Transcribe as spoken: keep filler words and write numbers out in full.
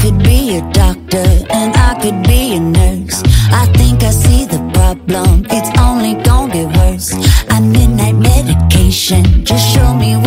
could be a doctor and I could be a nurse. I think I see the problem, it's only gonna get worse. I midnight medication, just show me what